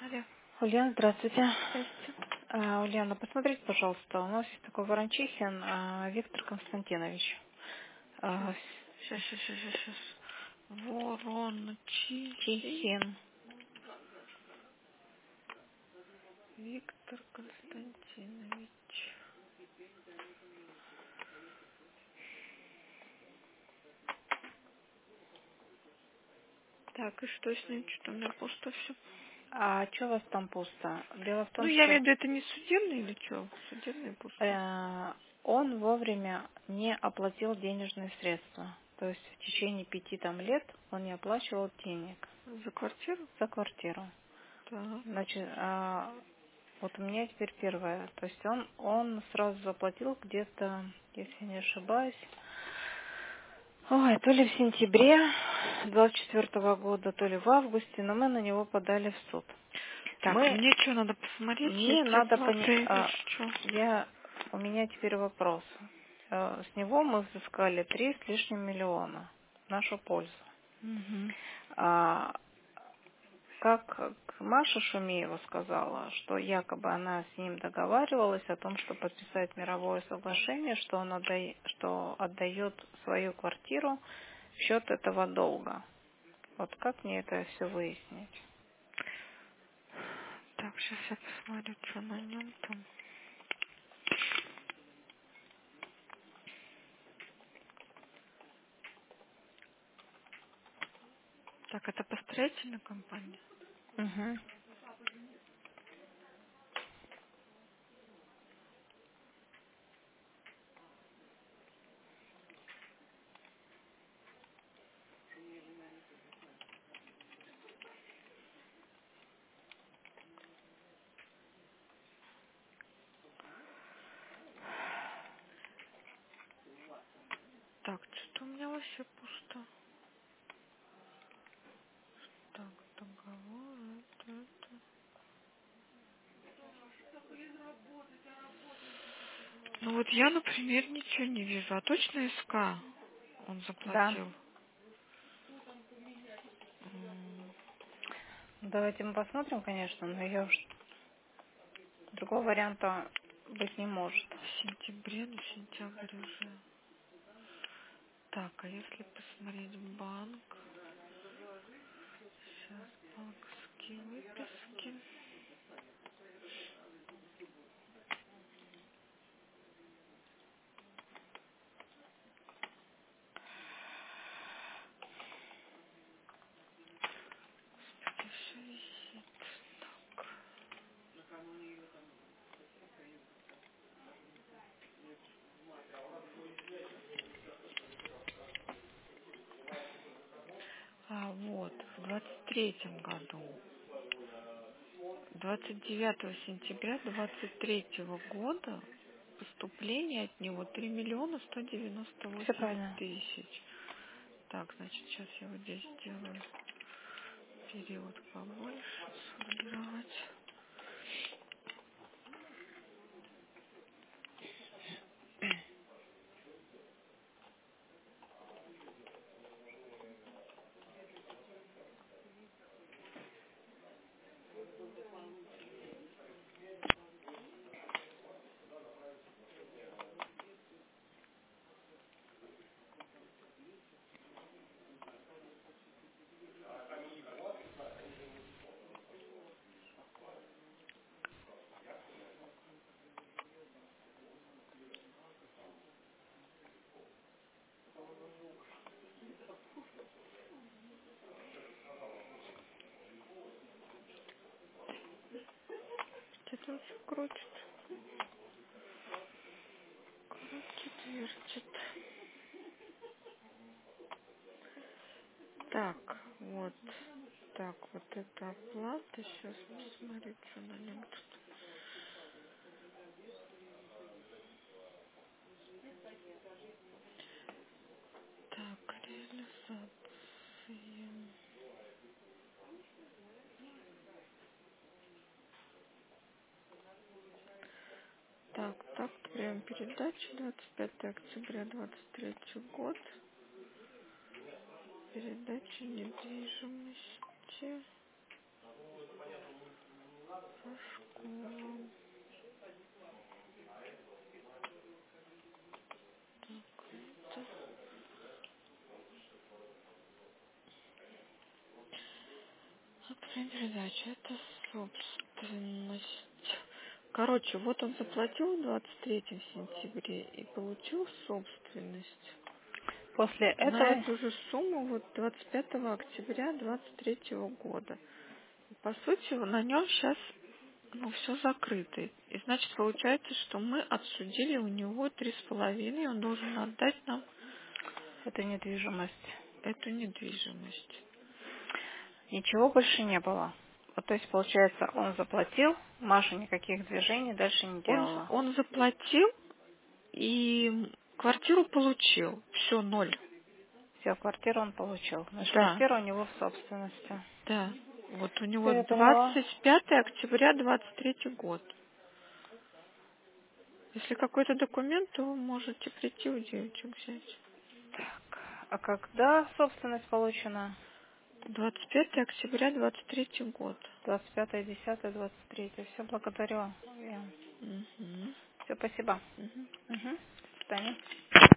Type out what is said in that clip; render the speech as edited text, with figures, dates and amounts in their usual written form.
Алло. Ульяна, здравствуйте. Здрасте. Ульяна, посмотрите, пожалуйста, у нас есть такой Ворончихин Виктор Константинович. Сейчас, А, сейчас. Вороночихин Чихин. Виктор Константинович. Так, и что с ним? Что-то у меня пусто все. А что у вас там пусто? Дело в Ну, том, я что имею в виду, это не судебный или что? Судебный пусто. он вовремя не оплатил денежные средства. То есть в течение 5 лет он не оплачивал денег За квартиру? за квартиру. Так. Значит, вот у меня теперь первое. То есть он сразу заплатил где-то, если я не ошибаюсь, ой, то ли в сентябре 24 года, то ли в августе, но мы на него подали в суд. Так, Мы, мне что, надо посмотреть, мне есть надо оплата или что? у меня теперь вопрос. С него мы взыскали 3 с лишним миллиона в нашу пользу. Угу. А, Как Маша Шумеева сказала, что якобы она с ним договаривалась о том, что подписать мировое соглашение, что что отдает свою квартиру в счет этого долга. Вот как мне это все выяснить? Так, сейчас я посмотрю, что на нем там. Так, это по строительной компании? Угу. Так, что-то у меня вообще пусто. Так, договор, это. Ну вот я, например, ничего не вижу. А точно СК он Да. заплатил? М, Давайте мы посмотрим, конечно, но я уж другого варианта быть не может. В сентябре, ну сентябрь уже. Так, а если посмотреть банк? Сейчас банковские выписки. Господи, всё висит. А вот, в 23-м году. 29 сентября 23-го года поступление от него 3 Все 198 правильно. 000. Так, значит, сейчас я вот здесь сделаю период побольше, сформировать. Что-то он все крутит, вертит. Так, вот. Так, вот это оплата. Сейчас посмотрю, что на нем тут. Так, реализация. Так, прием передачи 25 октября 23 год. Передача недвижимости. Рожкова. Это передача, это собственность. Короче, вот он заплатил в 23 сентябре и получил собственность После на этого, эту же сумму вот 25 октября 23 года. По сути, на нем сейчас все закрыто. И значит, получается, что мы отсудили у него 3,5, и он должен отдать нам это недвижимость. эту недвижимость. Ничего больше не было. Вот, то есть, получается, он заплатил, Маша никаких движений дальше не делала. Он заплатил и квартиру получил. Все, 0. Все, квартиру он получил. Значит, Да, квартира у него в собственности. да. Вот у Все, него я поняла. 25 октября 23 год. Если какой-то документ, то вы можете прийти у девочек взять. Так, а когда собственность получена? 25 октября 23 год. 25.10.23. Все, благодарю. Угу. Все, спасибо. Угу. Угу. До свидания.